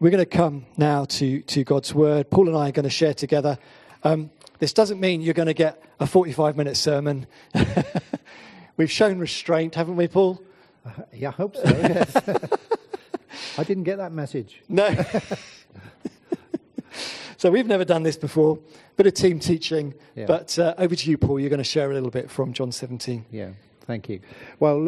we're going to come now to God's Word. Paul and I are going to share together. This doesn't mean you're going to get a 45-minute sermon. We've shown restraint, haven't we, Paul? Yeah, I hope so, yes. I didn't get that message. No. So we've never done this before. Bit of team teaching. Yeah. But over to you, Paul. You're going to share a little bit from John 17. Yeah, thank you. Well,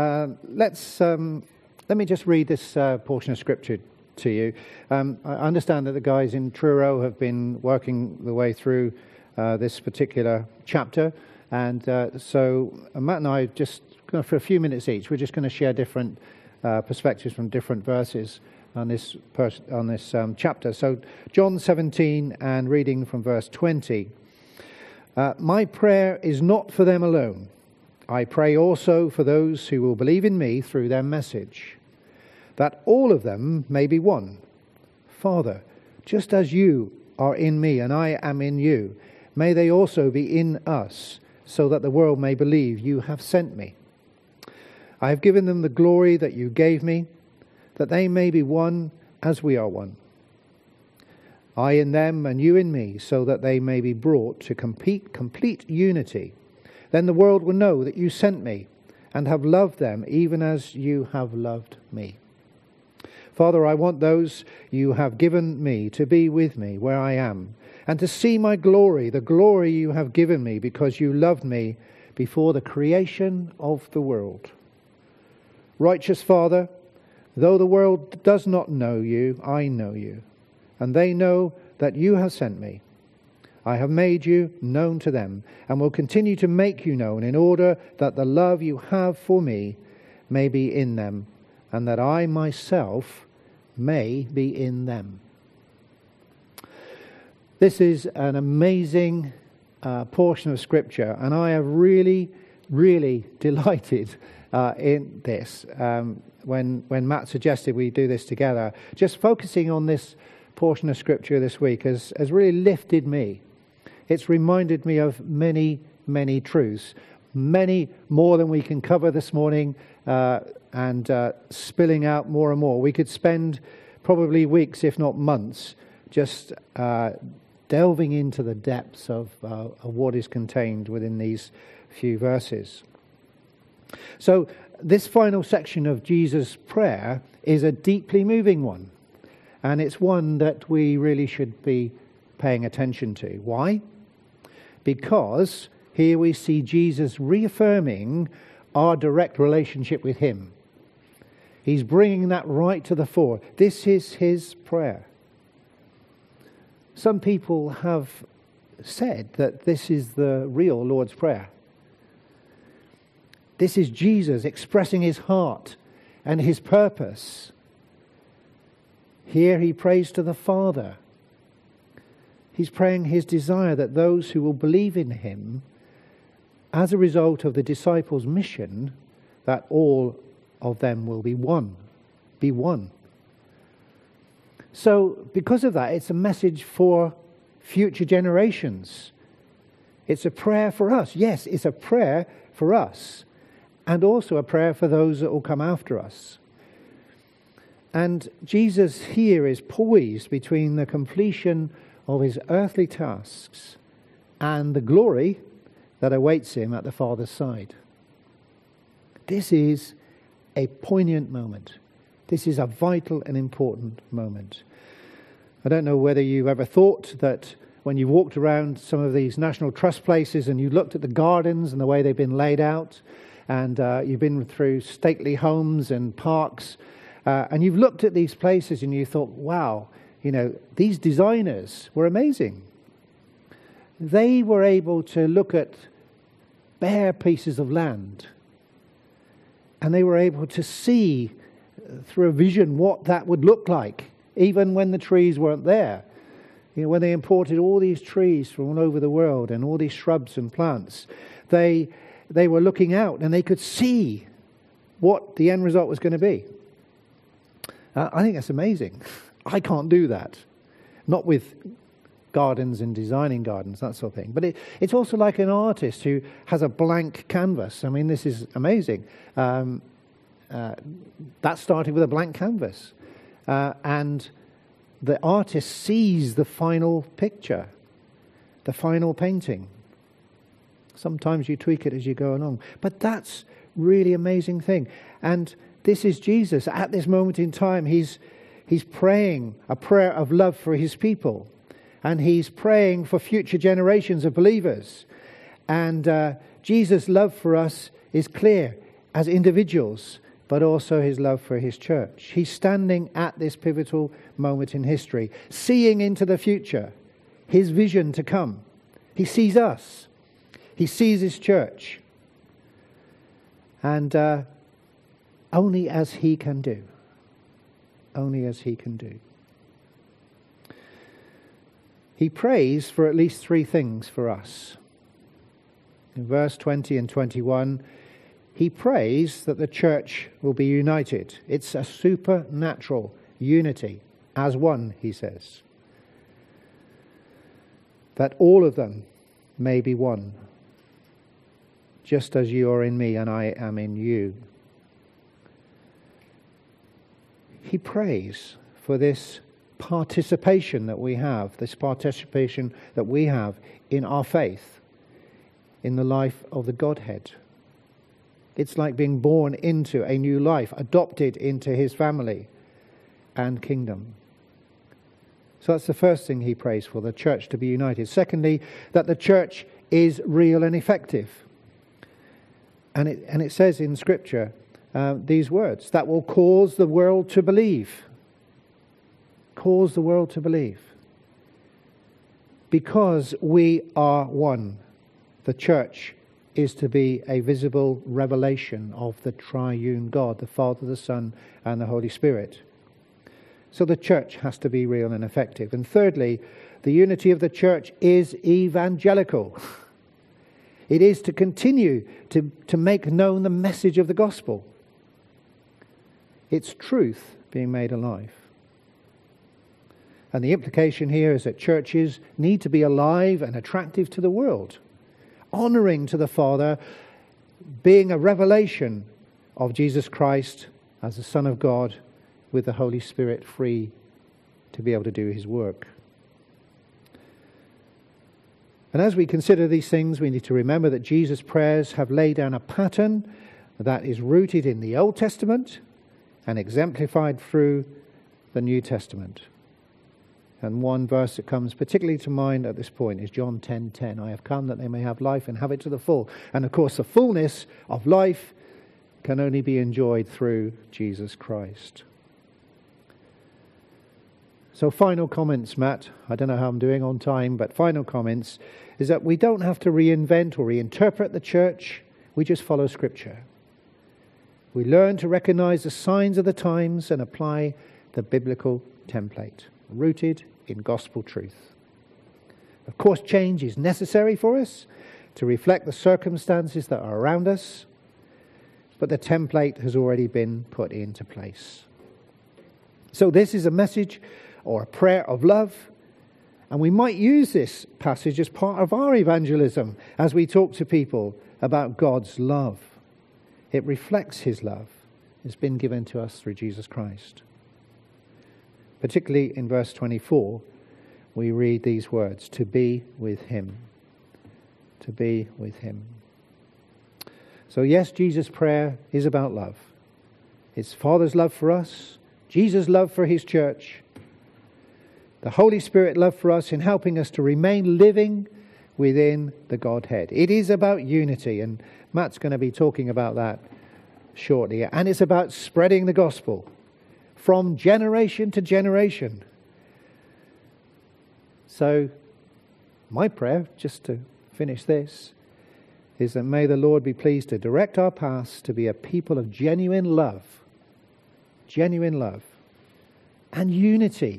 let me just read this portion of Scripture to you. I understand that the guys in Truro have been working the way through this particular chapter. And so Matt and I, just for a few minutes each, we're just going to share different perspectives from different verses on this chapter. So John 17 and reading from verse 20. My prayer is not for them alone. I pray also for those who will believe in me through their message, that all of them may be one. Father, just as you are in me and I am in you, may they also be in us, so that the world may believe you have sent me. I have given them the glory that you gave me, that they may be one as we are one. I in them and you in me, so that they may be brought to complete unity. Then the world will know that you sent me and have loved them even as you have loved me. Father, I want those you have given me to be with me where I am, and to see my glory, the glory you have given me because you loved me before the creation of the world. Righteous Father, though the world does not know you, I know you, and they know that you have sent me. I have made you known to them, and will continue to make you known, in order that the love you have for me may be in them, and that I myself may be in them. This is an amazing portion of Scripture, and I have really, really delighted in this. When Matt suggested we do this together, just focusing on this portion of Scripture this week has really lifted me. It's reminded me of many, many truths, many more than we can cover this morning, and spilling out more and more. We could spend probably weeks, if not months, just delving into the depths of what is contained within these few verses. So this final section of Jesus' prayer is a deeply moving one, and it's one that we really should be paying attention to. Why? Because here we see Jesus reaffirming our direct relationship with him. He's bringing that right to the fore. This is his prayer. Some people have said that this is the real Lord's Prayer. This is Jesus expressing his heart and his purpose. Here he prays to the Father. He's praying his desire that those who will believe in him, as a result of the disciples' mission, that all of them will be one. Be one. So, because of that, it's a message for future generations. It's a prayer for us. Yes, it's a prayer for us, and also a prayer for those that will come after us. And Jesus here is poised between the completion of his earthly tasks and the glory that awaits him at the Father's side. This is a poignant moment. This is a vital and important moment. I don't know whether you've ever thought that when you walked around some of these National Trust places and you looked at the gardens and the way they've been laid out, and you've been through stately homes and parks, and you've looked at these places and you thought, wow, these designers were amazing. They were able to look at bare pieces of land, and they were able to see through a vision what that would look like, even when the trees weren't there. When they imported all these trees from all over the world and all these shrubs and plants, they were looking out and they could see what the end result was going to be. I think that's amazing. I can't do that. Not with gardens and designing gardens, that sort of thing. But it's also like an artist who has a blank canvas. I mean, this is amazing. That started with a blank canvas. And the artist sees the final picture, the final painting. Sometimes you tweak it as you go along. But that's really amazing thing. And this is Jesus. At this moment in time, he's praying a prayer of love for his people. And he's praying for future generations of believers. And Jesus' love for us is clear as individuals, but also his love for his church. He's standing at this pivotal moment in history, seeing into the future, his vision to come. He sees us. He sees his church. And only as he can do. Only as he can do. He prays for at least three things for us. In verse 20 and 21, he prays that the church will be united. It's a supernatural unity as one, he says. That all of them may be one, just as you are in me and I am in you. He prays for this participation that we have, in our faith, in the life of the Godhead. It's like being born into a new life, adopted into his family and kingdom. So that's the first thing he prays for, the church to be united. Secondly, that the church is real and effective. And it says in Scripture these words, that will cause the world to believe. Cause the world to believe. Because we are one, the church is to be a visible revelation of the triune God, the Father, the Son, and the Holy Spirit. So the church has to be real and effective. And thirdly, the unity of the church is evangelical. It is to continue to make known the message of the gospel. It's truth being made alive. And the implication here is that churches need to be alive and attractive to the world, honouring to the Father, being a revelation of Jesus Christ as the Son of God, with the Holy Spirit free to be able to do his work. And as we consider these things, we need to remember that Jesus' prayers have laid down a pattern that is rooted in the Old Testament and exemplified through the New Testament. And one verse that comes particularly to mind at this point is John 10:10. I have come that they may have life and have it to the full. And of course, the fullness of life can only be enjoyed through Jesus Christ. So final comments, Matt. I don't know how I'm doing on time, but final comments is that we don't have to reinvent or reinterpret the church. We just follow Scripture. We learn to recognize the signs of the times and apply the biblical template, rooted in gospel truth. Of course, change is necessary for us to reflect the circumstances that are around us, but the template has already been put into place. So this is a message or a prayer of love, and we might use this passage as part of our evangelism as we talk to people about God's love. It reflects his love. It's been given to us through Jesus Christ. Particularly in verse 24, we read these words, to be with him. To be with him. So yes, Jesus' prayer is about love. It's Father's love for us, Jesus' love for his church, the Holy Spirit love for us in helping us to remain living within the Godhead. It is about unity, and Matt's going to be talking about that shortly. And it's about spreading the gospel from generation to generation. So, my prayer, just to finish this, is that may the Lord be pleased to direct our paths to be a people of genuine love, and unity,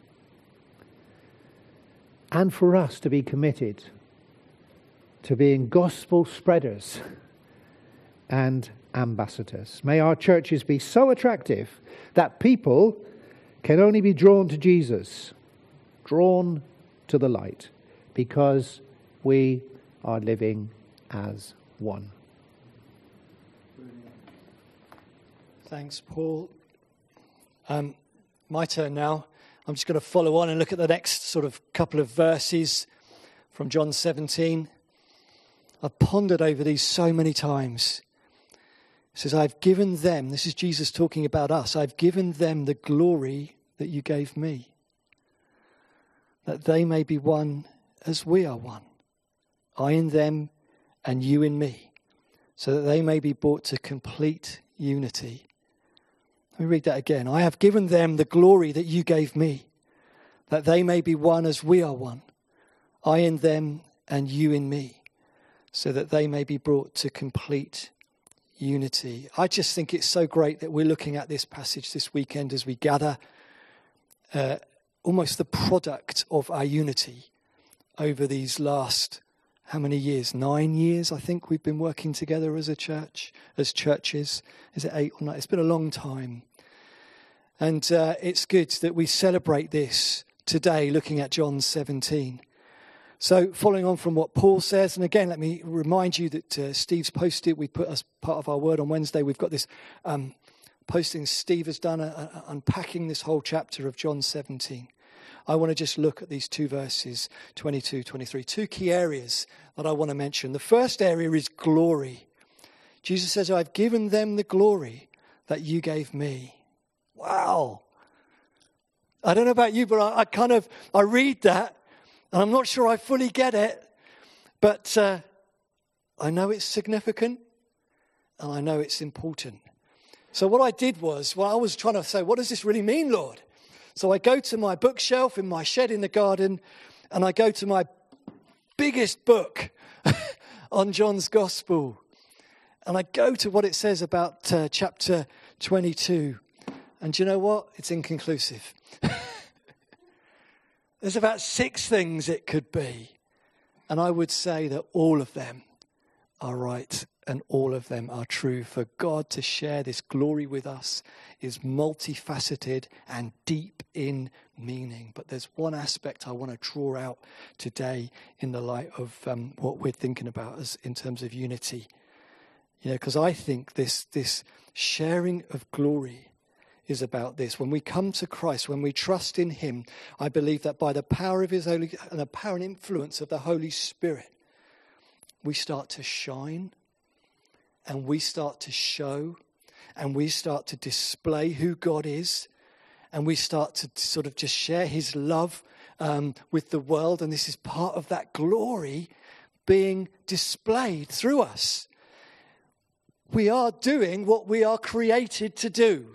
and for us to be committed to being gospel spreaders and ambassadors. May our churches be so attractive that people can only be drawn to Jesus, drawn to the light, because we are living as one. Thanks, Paul. My turn now. I'm just going to follow on and look at the next sort of couple of verses from John 17. I've pondered over these so many times. It says, I've given them, this is Jesus talking about us, I've given them the glory that you gave me, that they may be one as we are one. I in them and you in me, so that they may be brought to complete unity. Let me read that again. I have given them the glory that you gave me, that they may be one as we are one. I in them and you in me, so that they may be brought to complete unity. I just think it's so great that we're looking at this passage this weekend as we gather almost the product of our unity over these last, how many years? 9 years, I think, we've been working together as a church, as churches. Is it 8 or 9? It's been a long time. And it's good that we celebrate this today, looking at John 17. So following on from what Paul says, and again, let me remind you that Steve's posted, we put as part of our word on Wednesday, we've got this posting Steve has done, unpacking this whole chapter of John 17. I want to just look at these 2 verses, 22, 23, 2 key areas that I want to mention. The first area is glory. Jesus says, I've given them the glory that you gave me. Wow. I don't know about you, but I read that, and I'm not sure I fully get it, but I know it's significant, and I know it's important. So what I did was, I was trying to say, what does this really mean, Lord? So I go to my bookshelf in my shed in the garden, and I go to my biggest book on John's Gospel. And I go to what it says about chapter 22. And do you know what? It's inconclusive. There's about 6 things it could be. And I would say that all of them are right and all of them are true. For God to share this glory with us is multifaceted and deep in meaning. But there's one aspect I want to draw out today in the light of what we're thinking about as in terms of unity. You know, because I think this sharing of glory is about this. When we come to Christ, when we trust in him, I believe that by the power of his Holy and the power and influence of the Holy Spirit, we start to shine and we start to show and we start to display who God is, and we start to sort of just share his love with the world. And this is part of that glory being displayed through us. We are doing what we are created to do.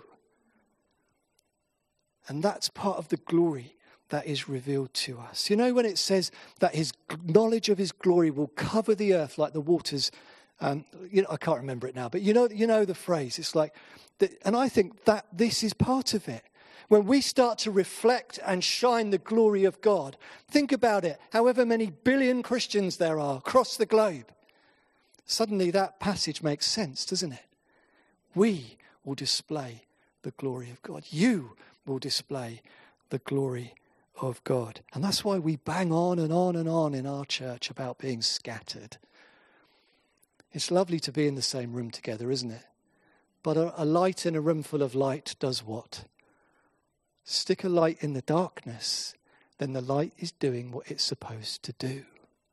And that's part of the glory that is revealed to us. You know, when it says that his knowledge of his glory will cover the earth like the waters, I can't remember it now, but you know the phrase. It's like, and I think that this is part of it. When we start to reflect and shine the glory of God, think about it. However many billion Christians there are across the globe, suddenly that passage makes sense, doesn't it? We will display the glory of God. You will display the glory of God. And that's why we bang on and on and on in our church about being scattered. It's lovely to be in the same room together, isn't it? But a light in a room full of light does what? Stick a light in the darkness, then the light is doing what it's supposed to do.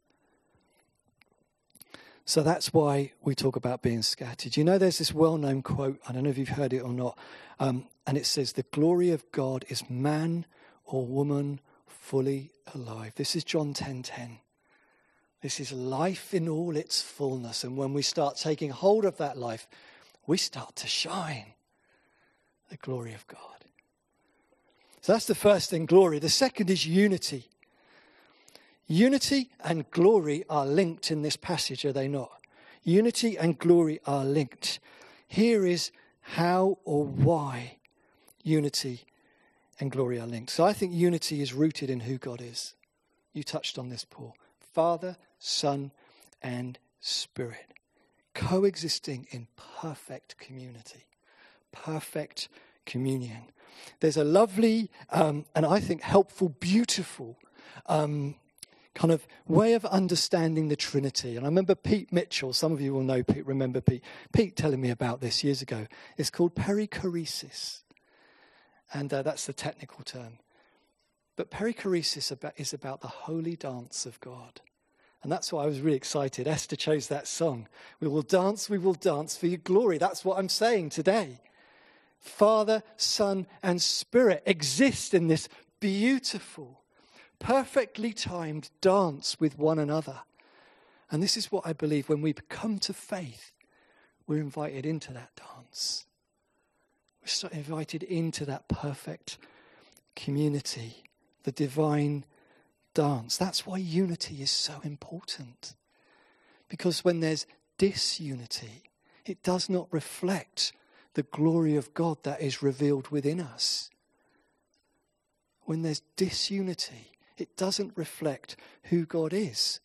So that's why we talk about being scattered. You know, there's this well-known quote, I don't know if you've heard it or not, and it says, the glory of God is man or woman fully alive. This is John 10:10. This is life in all its fullness. And when we start taking hold of that life, we start to shine the glory of God. So that's the first thing, glory. The second is unity. Unity and glory are linked in this passage, are they not? Unity and glory are linked. Here is how or why unity and glory are linked. So I think unity is rooted in who God is. You touched on this, Paul. Father, Son, and Spirit. Coexisting in perfect community. Perfect communion. There's a lovely and I think helpful, beautiful kind of way of understanding the Trinity. And I remember Pete Mitchell, some of you will know Pete, remember Pete telling me about this years ago. It's called perichoresis. And that's the technical term. But perichoresis is about the holy dance of God. And that's why I was really excited. Esther chose that song. We will dance for your glory. That's what I'm saying today. Father, Son, and Spirit exist in this beautiful, perfectly timed dance with one another. And this is what I believe. When we come to faith, we're invited into that dance. We're invited into that perfect community, the divine dance. That's why unity is so important. Because when there's disunity, it does not reflect the glory of God that is revealed within us. When there's disunity, it doesn't reflect who God is.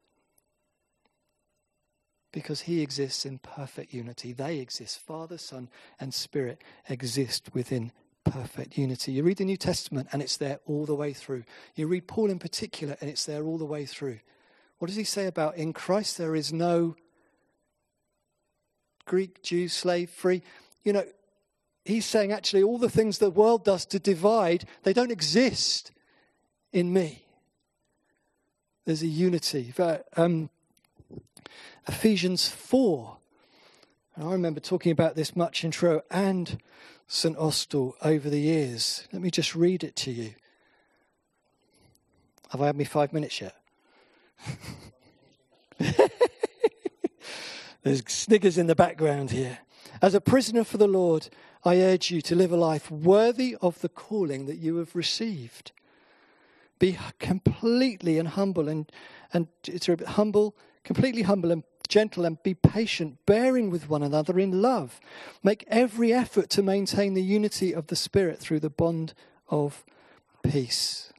Because he exists in perfect unity. They exist. Father, Son, and Spirit exist within perfect unity. You read the New Testament and it's there all the way through. You read Paul in particular and it's there all the way through. What does he say about in Christ there is no Greek, Jew, slave, free? You know, he's saying actually all the things the world does to divide, they don't exist in me. There's a unity. Ephesians 4. And I remember talking about this much in Truro and St. Austell over the years. Let me just read it to you. Have I had me 5 minutes yet? There's sniggers in the background here. As a prisoner for the Lord, I urge you to live a life worthy of the calling that you have received. Be completely and humble and completely humble and gentle, and be patient, bearing with one another in love. Make every effort to maintain the unity of the Spirit through the bond of peace.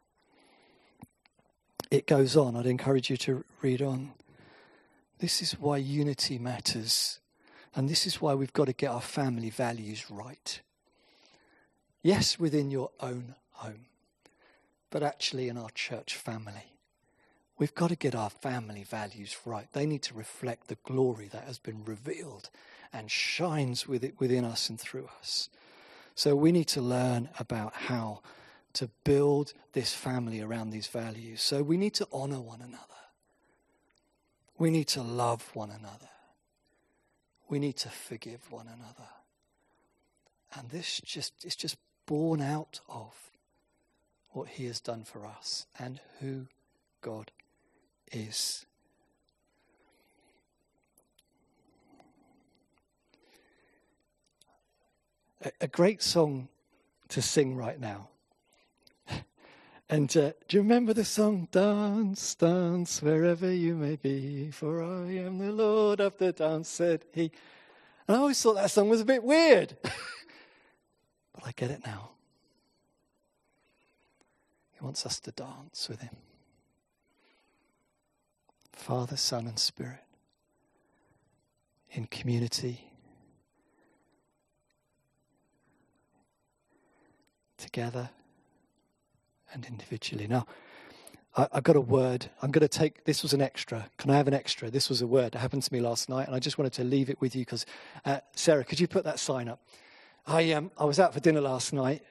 It goes on. I'd encourage you to read on. This is why unity matters. And this is why we've got to get our family values right. Yes, within your own home, but actually in our church family. We've got to get our family values right. They need to reflect the glory that has been revealed and shines within us and through us. So we need to learn about how to build this family around these values. So we need to honor one another. We need to love one another. We need to forgive one another. And this is just born out of what he has done for us and who God is. A great song to sing right now. And do you remember the song? Dance, dance, wherever you may be, for I am the Lord of the dance, said he. And I always thought that song was a bit weird. But I get it now. He wants us to dance with him. Father, Son, and Spirit. In community. Together. And individually. Now, I've got a word. I'm going to take, this was an extra. Can I have an extra? This was a word that happened to me last night, and I just wanted to leave it with you because, Sarah, could you put that sign up? I was out for dinner last night,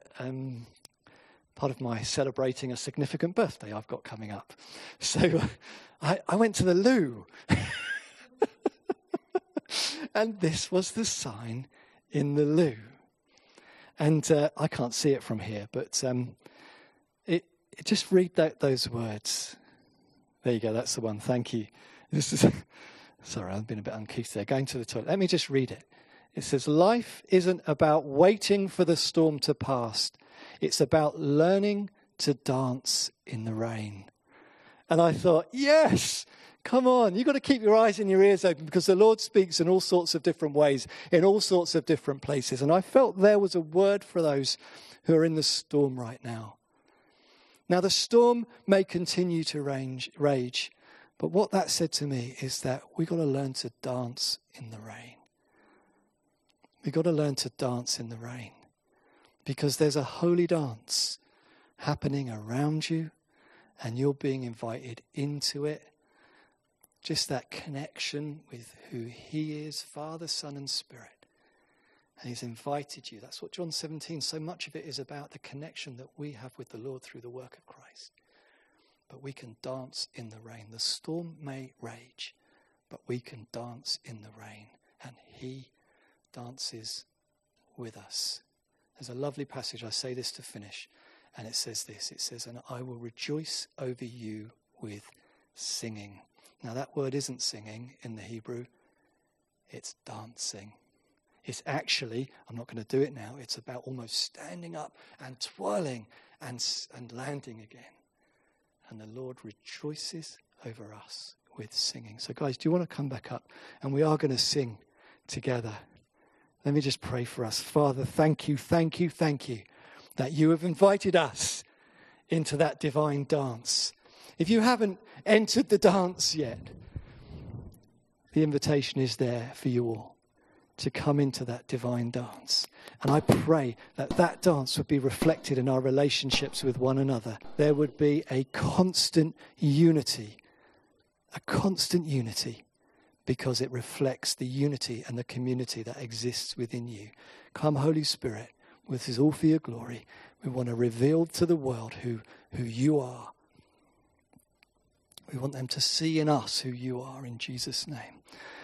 part of my celebrating a significant birthday I've got coming up. So I went to the loo, and this was the sign in the loo. And I can't see it from here, but just read those words. There you go, that's the one. Thank you. This is sorry, I've been a bit uncouth there. Going to the toilet. Let me just read it. It says, life isn't about waiting for the storm to pass. It's about learning to dance in the rain. And I thought, yes, come on. You've got to keep your eyes and your ears open because the Lord speaks in all sorts of different ways, in all sorts of different places. And I felt there was a word for those who are in the storm right now. Now, the storm may continue to rage, but what that said to me is that we've got to learn to dance in the rain. We've got to learn to dance in the rain because there's a holy dance happening around you and you're being invited into it. Just that connection with who he is, Father, Son, and Spirit. And he's invited you. That's what John 17, so much of it is about, the connection that we have with the Lord through the work of Christ. But we can dance in the rain. The storm may rage, but we can dance in the rain. And he dances with us. There's a lovely passage, I say this to finish, and it says this. It says, and I will rejoice over you with singing. Now that word isn't singing in the Hebrew, it's dancing. It's actually, I'm not going to do it now, it's about almost standing up and twirling and landing again. And the Lord rejoices over us with singing. So guys, do you want to come back up? And we are going to sing together. Let me just pray for us. Father, thank you that you have invited us into that divine dance. If you haven't entered the dance yet, the invitation is there for you all to come into that divine dance. And I pray that that dance would be reflected in our relationships with one another. There would be a constant unity, because it reflects the unity and the community that exists within you. Come, Holy Spirit, this is all for your glory. We want to reveal to the world who you are. We want them to see in us who you are, in Jesus' name.